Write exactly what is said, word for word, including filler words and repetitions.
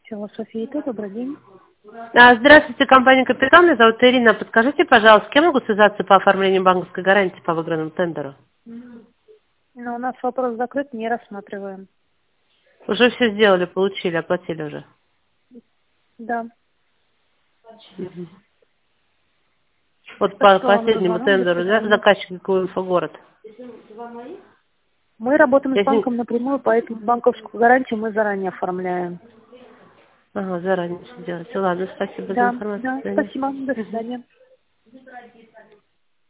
Философия и то, добрый день. А, Здравствуйте, компания «Капитал». Меня зовут Ирина. Подскажите, пожалуйста, с кем могу связаться по оформлению банковской гарантии по выигранному тендеру? Но у нас вопрос закрыт, не рассматриваем. Уже все сделали, получили, оплатили уже. Да. Мгм. Вот по Спасибо вам за последнему звонок. До тендеру, да, свидания. заказчик «Инфогород». Мы работаем с Я с ним- банком напрямую, поэтому банковскую гарантию мы заранее оформляем. Ага, заранее все делаете. Ладно, спасибо за Да, информацию. да, До свидания. спасибо. До Мгм. свидания.